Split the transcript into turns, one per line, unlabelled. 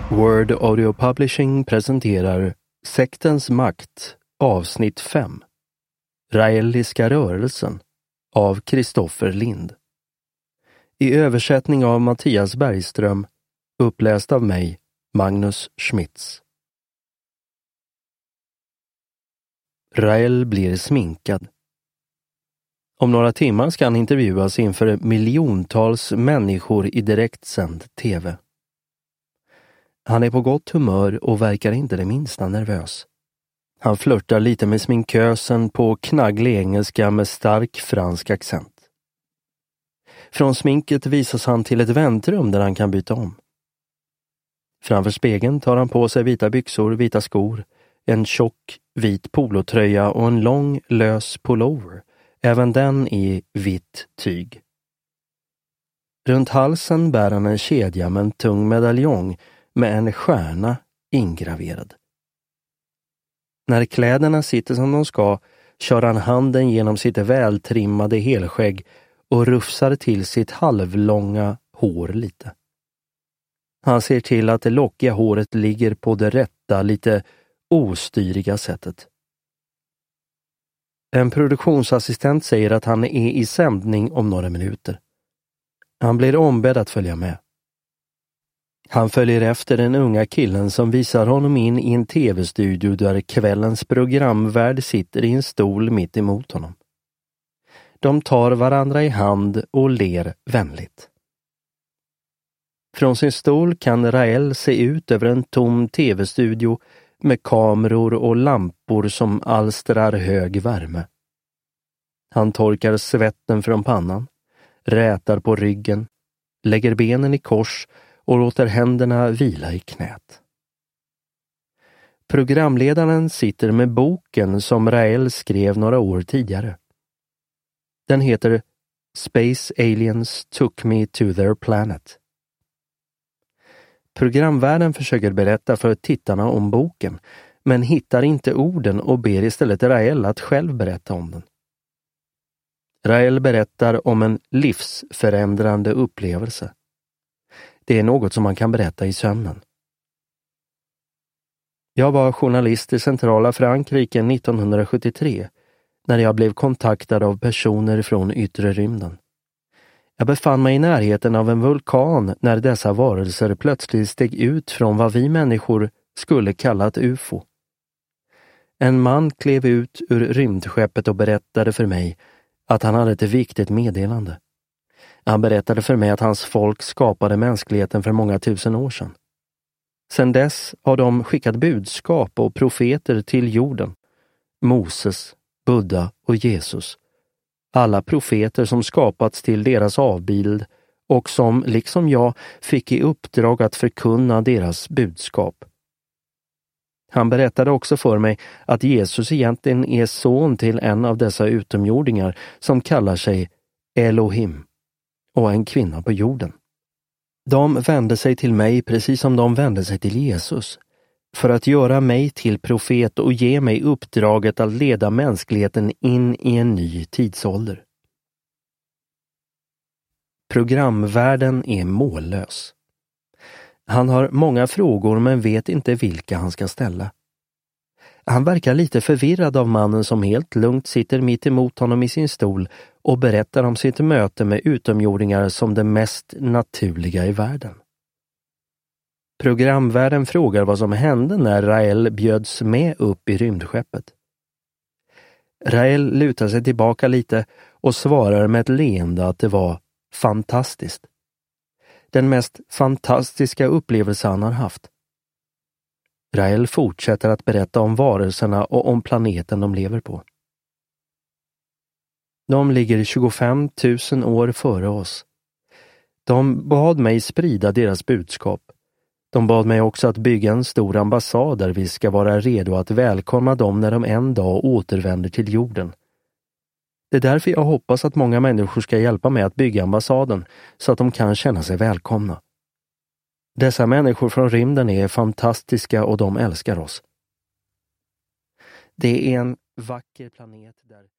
Word Audio Publishing presenterar Sektens makt, avsnitt 5. Raeliska rörelsen av Kristoffer Lind. I översättning av Mattias Bergström, uppläst av mig, Magnus Schmitz. Rael blir sminkad. Om några timmar ska han intervjuas inför miljontals människor i direktsänd tv. Han är på gott humör och verkar inte det minsta nervös. Han flörtar lite med sminkösen på knagglig engelska med stark fransk accent. Från sminket visas han till ett väntrum där han kan byta om. Framför spegeln tar han på sig vita byxor, vita skor, en tjock vit polotröja och en lång lös pullover, även den i vitt tyg. Runt halsen bär han en kedja med en tung medaljong med en stjärna ingraverad. När kläderna sitter som de ska kör han handen genom sitt vältrimmade helskägg och rufsar till sitt halvlånga hår lite. Han ser till att det lockiga håret ligger på det rätta, lite ostyriga sättet. En produktionsassistent säger att han är i sändning om några minuter. Han blir ombedd att följa med. Han följer efter den unga killen som visar honom in i en tv-studio där kvällens programvärd sitter i en stol mitt emot honom. De tar varandra i hand och ler vänligt. Från sin stol kan Rael se ut över en tom tv-studio med kameror och lampor som alstrar hög värme. Han torkar svetten från pannan, rätar på ryggen, lägger benen i kors och låter händerna vila i knät. Programledaren sitter med boken som Rael skrev några år tidigare. Den heter Space Aliens Took Me to Their Planet. Programvärden försöker berätta för tittarna om boken, men hittar inte orden och ber istället Rael att själv berätta om den. Rael berättar om en livsförändrande upplevelse. Det är något som man kan berätta i sömnen. Jag var journalist i centrala Frankrike 1973 när jag blev kontaktad av personer från yttre rymden. Jag befann mig i närheten av en vulkan när dessa varelser plötsligt steg ut från vad vi människor skulle kalla ett UFO. En man klev ut ur rymdskeppet och berättade för mig att han hade ett viktigt meddelande. Han berättade för mig att hans folk skapade mänskligheten för många tusen år sedan. Sedan dess har de skickat budskap och profeter till jorden. Moses, Buddha och Jesus. Alla profeter som skapats till deras avbild och som, liksom jag, fick i uppdrag att förkunna deras budskap. Han berättade också för mig att Jesus egentligen är son till en av dessa utomjordingar som kallar sig Elohim och en kvinna på jorden. De vände sig till mig precis som de vände sig till Jesus, för att göra mig till profet och ge mig uppdraget att leda mänskligheten in i en ny tidsålder. Programvärden är mållös. Han har många frågor men vet inte vilka han ska ställa. Han verkar lite förvirrad av mannen som helt lugnt sitter mitt emot honom i sin stol och berättar om sitt möte med utomjordingar som det mest naturliga i världen. Programvärden frågar vad som hände när Rael bjöds med upp i rymdskeppet. Rael lutar sig tillbaka lite och svarar med ett leende att det var fantastiskt. Den mest fantastiska upplevelse han har haft. Rael fortsätter att berätta om varelserna och om planeten de lever på. De ligger 25 000 år före oss. De bad mig sprida deras budskap. De bad mig också att bygga en stor ambassad där vi ska vara redo att välkomna dem när de en dag återvänder till jorden. Det är därför jag hoppas att många människor ska hjälpa mig att bygga ambassaden så att de kan känna sig välkomna. Dessa människor från rymden är fantastiska och de älskar oss. Det är en vacker planet där